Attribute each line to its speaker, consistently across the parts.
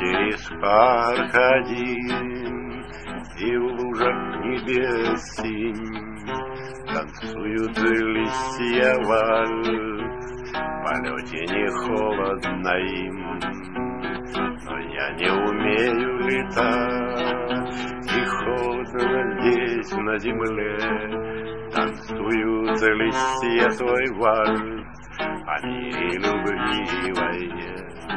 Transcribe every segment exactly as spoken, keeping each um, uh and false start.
Speaker 1: через парк один, и в лужах небес синь танцуют листья вальс. В полете не холодно им, но я не умею летать. И холодно здесь на земле танцуют листья твой вальс о мире, любви и войне.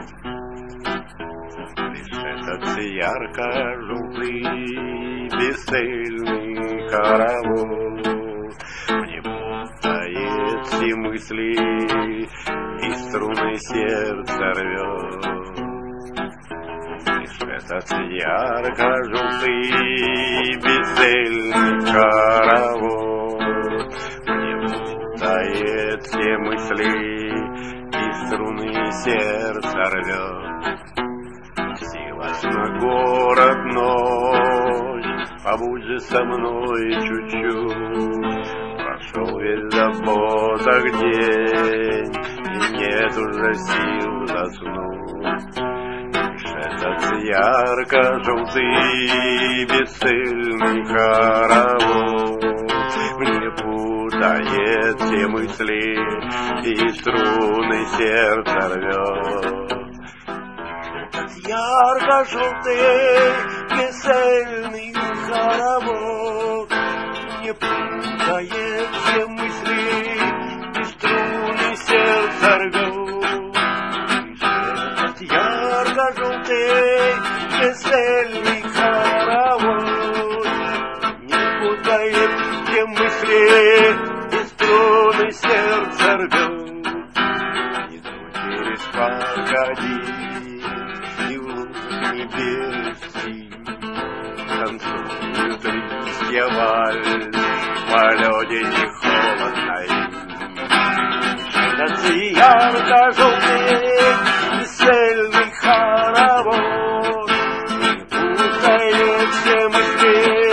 Speaker 1: Лишь этот ярко-желтый бесцельный хоровод мне путает все мысли и струны сердца рвет. Лишь этот ярко-желтый бесцельный хоровод мне путает все мысли и струны сердца рвет. Силась на город ночь, побудь же со мной чуть-чуть. Прошел весь заботах день, и нет уже сил заснуть. Лишь этот ярко-желтый бесцельный хоровод мне путает все мысли и струны сердца рвет. Ярко-желтый бесцельный хоровод не путает все мысли и струны сердца рвет. Этот ярко-желтый бесцельный хоровод не путает все мысли и струны сердца рвет. Иду через парк один, и в лужах небес синь танцуют листья вальс, в полете не холодно им. Этот ярко-желтый бесцельный хоровод не путает все мысли